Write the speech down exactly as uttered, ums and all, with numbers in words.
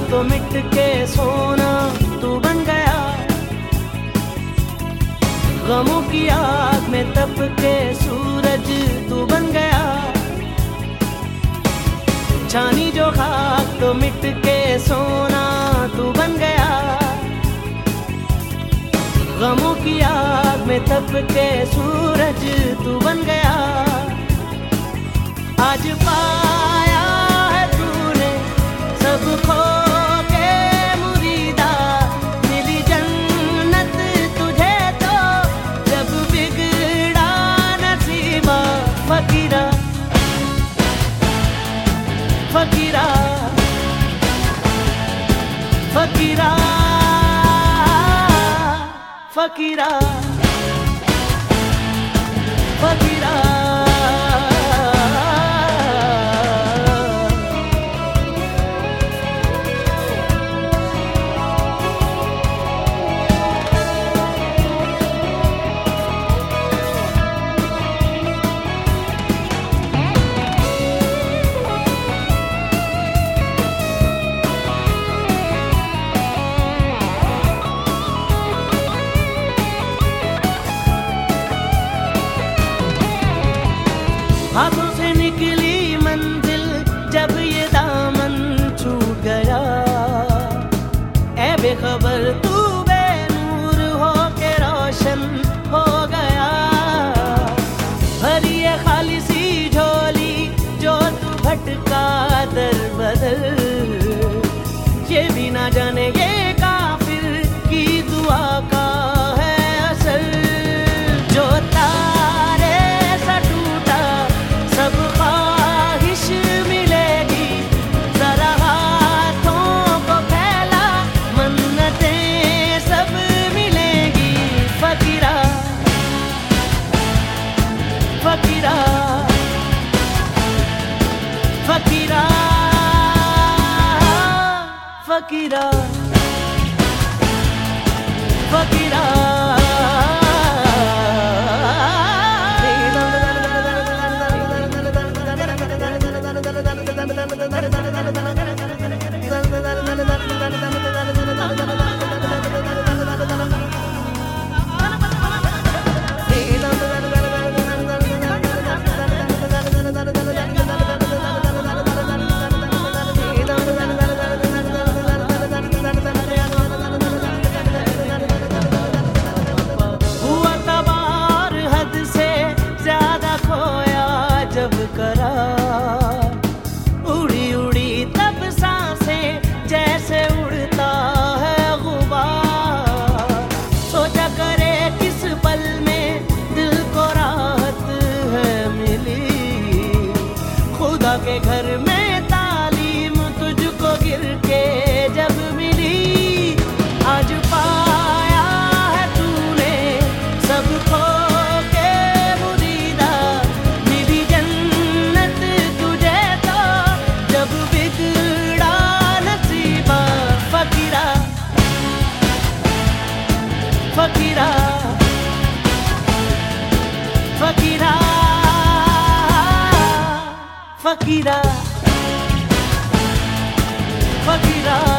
तो मिट के सोना तू बन गया, गमों की आग में तप के सूरज तू बन गया। छानी जो खाक तो मिट के सोना तू बन गया, गमों की आग में तप के सूरज तू बन गया। आज पाया है तूने सब खो के मुरीदा, मिली जन्नत तुझे तो जब बिगड़ा नसीबा। फकीरा फकीरा फकीरा फकीरा फकीरा। हाथों से निकली मंजिल जब ये दामन छूट गया, ऐ बेखबर तू बेनूर हो के रोशन हो गया। भरी ये खाली सी झोली जो तू भटका दर बदर, ये भी ना जाने ये काफिर की दुआ का है असर। जो तारे सा टूटा सब ख्वाहिश मिलेगी, जरा हाथों को फैला मन्नतें सब मिलेगी। फकीरा फकीरा फकीरा फकीरा फकीरा। हुआ तबार हद से ज्यादा खोया जब करा, उड़ी उड़ी तब सांसें जैसे उड़ता है गुबार। सोचा करे किस पल में दिल को राहत है मिली, खुदा के घर में तालीम तुझको गिर के जब मिली। आज पाया है तूने सब खो के मुरीदा, मिली जन्नत तुझे तो जब बिगड़ा नसीबा। फकीरा फकीरा फकीरा फकीरा फकीरा।